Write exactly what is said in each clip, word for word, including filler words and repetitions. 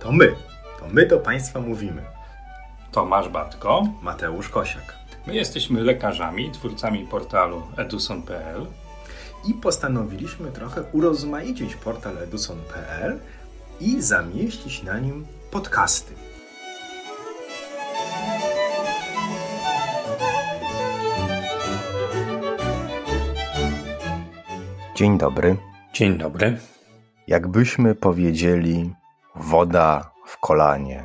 To my, to my do Państwa mówimy. Tomasz Batko, Mateusz Kosiak. My jesteśmy lekarzami, twórcami portalu eduson kropka p l i postanowiliśmy trochę urozmaicić portal eduson kropka p l i zamieścić na nim podcasty. Dzień dobry. Dzień dobry. Jakbyśmy powiedzieli woda w kolanie,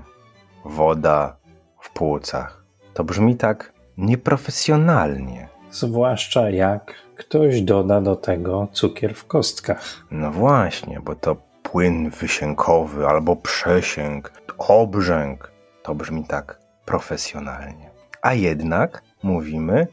woda w płucach, to brzmi tak nieprofesjonalnie. Zwłaszcza jak ktoś doda do tego cukier w kostkach. No właśnie, bo to płyn wysiękowy albo przesięk, obrzęk, to brzmi tak profesjonalnie. A jednak mówimy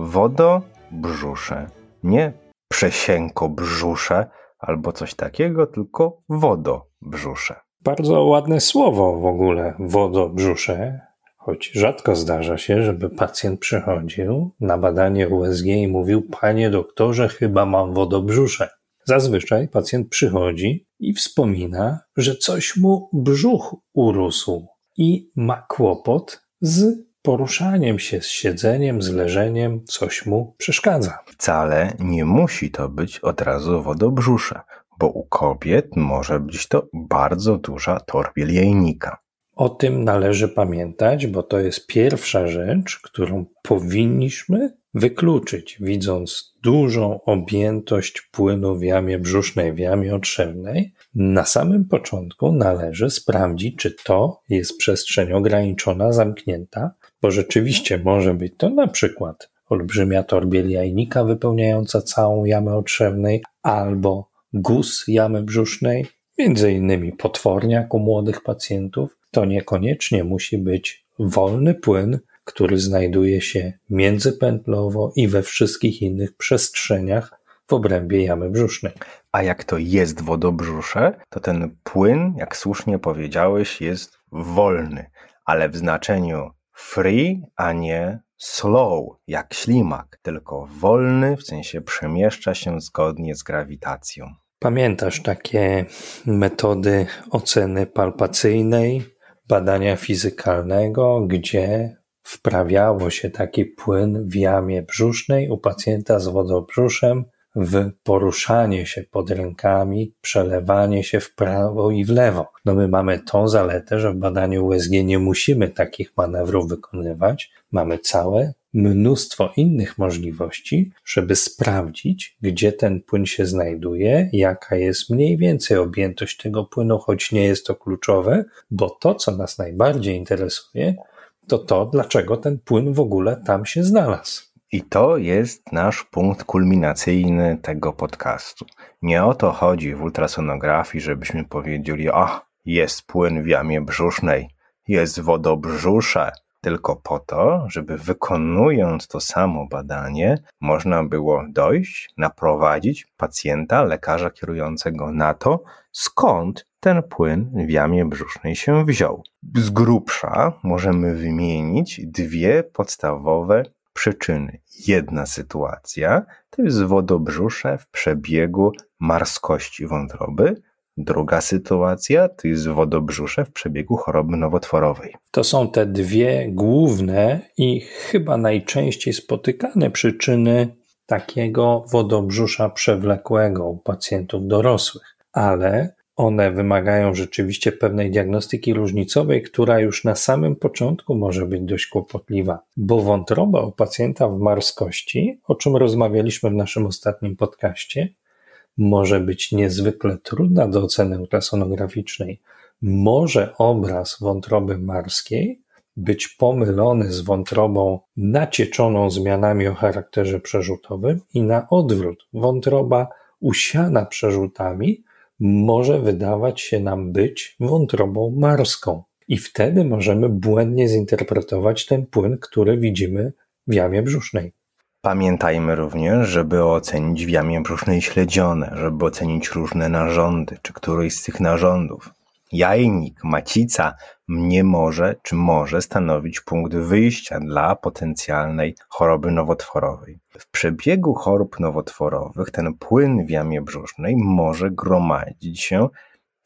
wodobrzusze, nie przesiękobrzusze albo coś takiego, tylko wodobrzusze. Bardzo ładne słowo w ogóle, wodobrzusze, choć rzadko zdarza się, żeby pacjent przychodził na badanie U S G i mówił: panie doktorze, chyba mam wodobrzusze. Zazwyczaj pacjent przychodzi i wspomina, że coś mu brzuch urósł i ma kłopot z poruszaniem się, z siedzeniem, z leżeniem, coś mu przeszkadza. Wcale nie musi to być od razu wodobrzusze, bo u kobiet może być to bardzo duża torbiel jajnika. O tym należy pamiętać, bo to jest pierwsza rzecz, którą powinniśmy wykluczyć, widząc dużą objętość płynu w jamie brzusznej, w jamie otrzewnej. Na samym początku należy sprawdzić, czy to jest przestrzeń ograniczona, zamknięta, bo rzeczywiście może być to na przykład olbrzymia torbiel jajnika wypełniająca całą jamę otrzewnej albo guz jamy brzusznej, między innymi potworniak u młodych pacjentów. To niekoniecznie musi być wolny płyn, który znajduje się międzypętlowo i we wszystkich innych przestrzeniach w obrębie jamy brzusznej. A jak to jest wodobrzusze, to ten płyn, jak słusznie powiedziałeś, jest wolny, ale w znaczeniu free, a nie slow, jak ślimak, tylko wolny, w sensie przemieszcza się zgodnie z grawitacją. Pamiętasz takie metody oceny palpacyjnej, badania fizykalnego, gdzie wprawiało się taki płyn w jamie brzusznej u pacjenta z wodobrzuszem w poruszanie się pod rękami, przelewanie się w prawo i w lewo. No my mamy tą zaletę, że w badaniu U S G nie musimy takich manewrów wykonywać. Mamy całe mnóstwo innych możliwości, żeby sprawdzić, gdzie ten płyn się znajduje, jaka jest mniej więcej objętość tego płynu, choć nie jest to kluczowe, bo to, co nas najbardziej interesuje, to to, dlaczego ten płyn w ogóle tam się znalazł. I to jest nasz punkt kulminacyjny tego podcastu. Nie o to chodzi w ultrasonografii, żebyśmy powiedzieli: ach, jest płyn w jamie brzusznej, jest wodobrzusze, tylko po to, żeby wykonując to samo badanie, można było dojść, naprowadzić pacjenta, lekarza kierującego na to, skąd ten płyn w jamie brzusznej się wziął. Z grubsza możemy wymienić dwie podstawowe przyczyny. Jedna sytuacja to jest wodobrzusze w przebiegu marskości wątroby. Druga sytuacja to jest wodobrzusze w przebiegu choroby nowotworowej. To są te dwie główne i chyba najczęściej spotykane przyczyny takiego wodobrzusza przewlekłego u pacjentów dorosłych, ale one wymagają rzeczywiście pewnej diagnostyki różnicowej, która już na samym początku może być dość kłopotliwa, bo wątroba u pacjenta w marskości, o czym rozmawialiśmy w naszym ostatnim podcaście, może być niezwykle trudna do oceny ultrasonograficznej. Może obraz wątroby marskiej być pomylony z wątrobą nacieczoną zmianami o charakterze przerzutowym i na odwrót. Wątroba usiana przerzutami może wydawać się nam być wątrobą marską. I wtedy możemy błędnie zinterpretować ten płyn, który widzimy w jamie brzusznej. Pamiętajmy również, żeby ocenić w jamie brzusznej śledzione, żeby ocenić różne narządy, czy któryś z tych narządów. Jajnik, macica nie może, czy może stanowić punkt wyjścia dla potencjalnej choroby nowotworowej. W przebiegu chorób nowotworowych ten płyn w jamie brzusznej może gromadzić się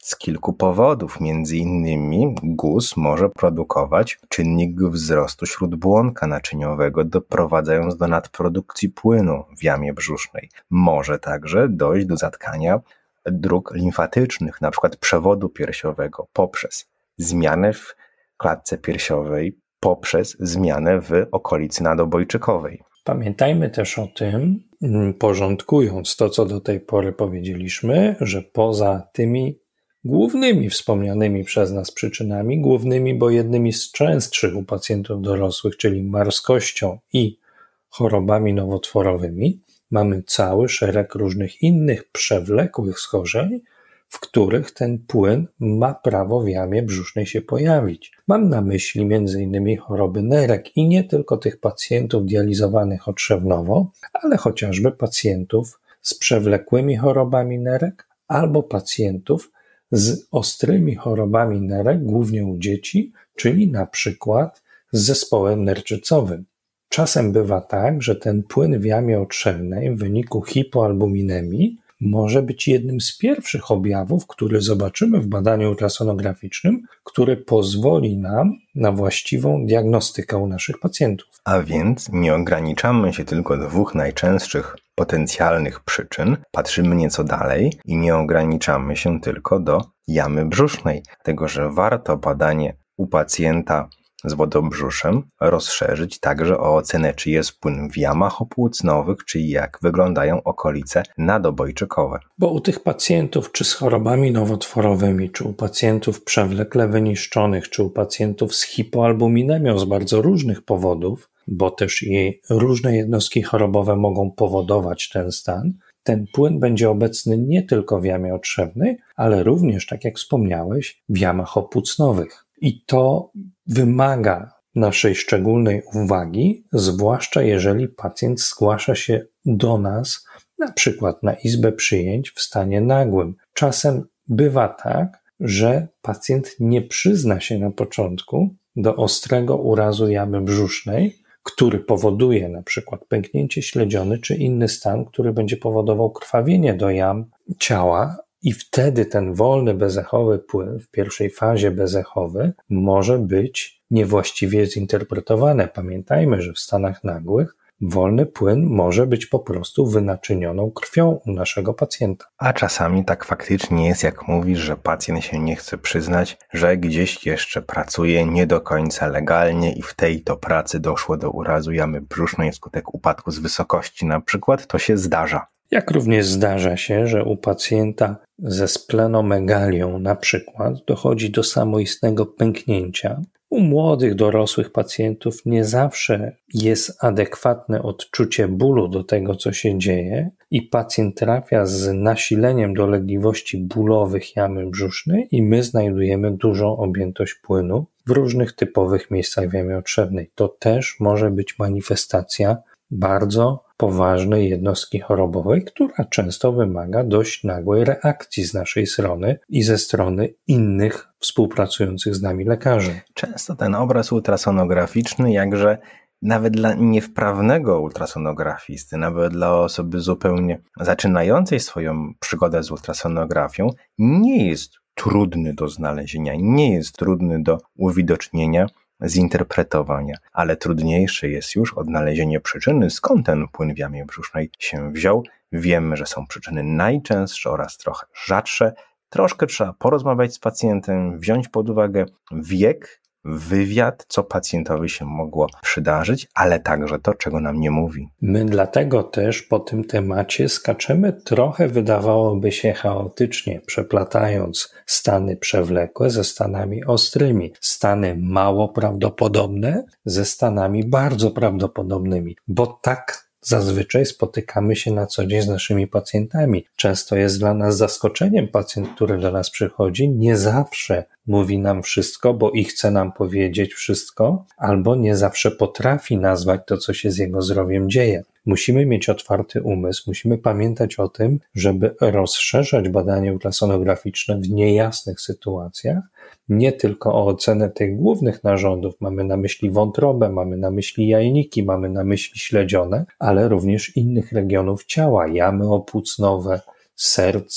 z kilku powodów. Między innymi guz może produkować czynnik wzrostu śródbłonka naczyniowego, doprowadzając do nadprodukcji płynu w jamie brzusznej. Może także dojść do zatkania dróg limfatycznych, np. przewodu piersiowego poprzez zmianę w klatce piersiowej, poprzez zmianę w okolicy nadobojczykowej. Pamiętajmy też o tym, porządkując to, co do tej pory powiedzieliśmy, że poza tymi głównymi wspomnianymi przez nas przyczynami, głównymi, bo jednymi z częstszych u pacjentów dorosłych, czyli marskością i chorobami nowotworowymi, mamy cały szereg różnych innych przewlekłych schorzeń, w których ten płyn ma prawo w jamie brzusznej się pojawić. Mam na myśli między innymi choroby nerek i nie tylko tych pacjentów dializowanych otrzewnowo, ale chociażby pacjentów z przewlekłymi chorobami nerek albo pacjentów z ostrymi chorobami nerek, głównie u dzieci, czyli na przykład z zespołem nerczycowym. Czasem bywa tak, że ten płyn w jamie otrzewnej w wyniku hipoalbuminemii może być jednym z pierwszych objawów, który zobaczymy w badaniu ultrasonograficznym, który pozwoli nam na właściwą diagnostykę u naszych pacjentów. A więc nie ograniczamy się tylko do dwóch najczęstszych potencjalnych przyczyn, patrzymy nieco dalej i nie ograniczamy się tylko do jamy brzusznej, dlatego że warto badanie u pacjenta z wodobrzuszem rozszerzyć także o ocenę, czy jest płyn w jamach opłucnowych, czyli jak wyglądają okolice nadobojczykowe. Bo u tych pacjentów, czy z chorobami nowotworowymi, czy u pacjentów przewlekle wyniszczonych, czy u pacjentów z hipoalbuminemią z bardzo różnych powodów, bo też i różne jednostki chorobowe mogą powodować ten stan, ten płyn będzie obecny nie tylko w jamie otrzewnej, ale również, tak jak wspomniałeś, w jamach opłucnowych. I to wymaga naszej szczególnej uwagi, zwłaszcza jeżeli pacjent zgłasza się do nas, na przykład na izbę przyjęć w stanie nagłym. Czasem bywa tak, że pacjent nie przyzna się na początku do ostrego urazu jamy brzusznej, który powoduje na przykład pęknięcie śledziony czy inny stan, który będzie powodował krwawienie do jam ciała, i wtedy ten wolny bezechowy płyn w pierwszej fazie bezechowy może być niewłaściwie zinterpretowany. Pamiętajmy, że w stanach nagłych wolny płyn może być po prostu wynaczynioną krwią u naszego pacjenta. A czasami tak faktycznie jest, jak mówisz, że pacjent się nie chce przyznać, że gdzieś jeszcze pracuje nie do końca legalnie i w tej to pracy doszło do urazu jamy brzusznej wskutek upadku z wysokości na przykład, to się zdarza. Jak również zdarza się, że u pacjenta ze splenomegalią na przykład dochodzi do samoistnego pęknięcia. U młodych, dorosłych pacjentów nie zawsze jest adekwatne odczucie bólu do tego, co się dzieje i pacjent trafia z nasileniem dolegliwości bólowych jamy brzusznej i my znajdujemy dużą objętość płynu w różnych typowych miejscach w jamie otrzewnej. To też może być manifestacja bardzo poważnej jednostki chorobowej, która często wymaga dość nagłej reakcji z naszej strony i ze strony innych współpracujących z nami lekarzy. Często ten obraz ultrasonograficzny, jakże nawet dla niewprawnego ultrasonografisty, nawet dla osoby zupełnie zaczynającej swoją przygodę z ultrasonografią, nie jest trudny do znalezienia, nie jest trudny do uwidocznienia, zinterpretowania, ale trudniejsze jest już odnalezienie przyczyny, skąd ten płyn w jamie brzusznej się wziął. Wiemy, że są przyczyny najczęstsze oraz trochę rzadsze. Troszkę trzeba porozmawiać z pacjentem, wziąć pod uwagę wiek, wywiad, co pacjentowi się mogło przydarzyć, ale także to, czego nam nie mówi. My dlatego też po tym temacie skaczemy trochę, wydawałoby się, chaotycznie, przeplatając stany przewlekłe ze stanami ostrymi, stany mało prawdopodobne ze stanami bardzo prawdopodobnymi, bo tak zazwyczaj spotykamy się na co dzień z naszymi pacjentami. Często jest dla nas zaskoczeniem pacjent, który do nas przychodzi, nie zawsze mówi nam wszystko, bo i chce nam powiedzieć wszystko, albo nie zawsze potrafi nazwać to, co się z jego zdrowiem dzieje. Musimy mieć otwarty umysł, musimy pamiętać o tym, żeby rozszerzać badanie ultrasonograficzne w niejasnych sytuacjach, nie tylko o ocenę tych głównych narządów, mamy na myśli wątrobę, mamy na myśli jajniki, mamy na myśli śledzione, ale również innych regionów ciała, jamy opłucnowe, serce,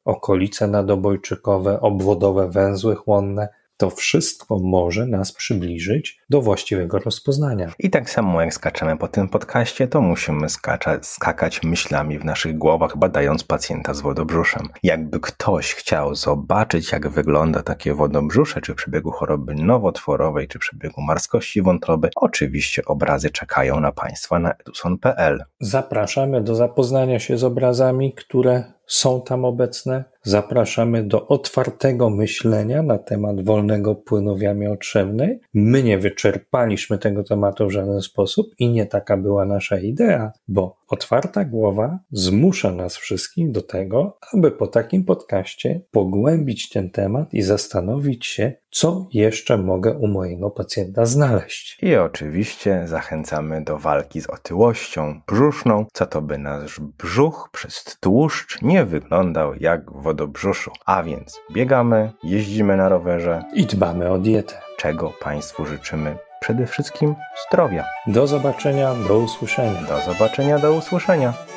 okolice nadobojczykowe, obwodowe węzły chłonne. To wszystko może nas przybliżyć do właściwego rozpoznania. I tak samo jak skaczemy po tym podcaście, to musimy skacza, skakać myślami w naszych głowach, badając pacjenta z wodobrzuszem. Jakby ktoś chciał zobaczyć, jak wygląda takie wodobrzusze, czy w przebiegu choroby nowotworowej, czy w przebiegu marskości wątroby, oczywiście obrazy czekają na Państwa na eduson kropka p l. Zapraszamy do zapoznania się z obrazami, które są tam obecne. Zapraszamy do otwartego myślenia na temat wolnego płynu w jamie otrzewnej. My nie wyczerpaliśmy tego tematu w żaden sposób i nie taka była nasza idea, bo otwarta głowa zmusza nas wszystkich do tego, aby po takim podcaście pogłębić ten temat i zastanowić się, co jeszcze mogę u mojego pacjenta znaleźć. I oczywiście zachęcamy do walki z otyłością brzuszną, co to by nasz brzuch przez tłuszcz nie wyglądał jak w wodobrzuszu. A więc biegamy, jeździmy na rowerze I dbamy o dietę. Czego Państwu życzymy? Przede wszystkim zdrowia. Do zobaczenia, do usłyszenia. Do zobaczenia, do usłyszenia.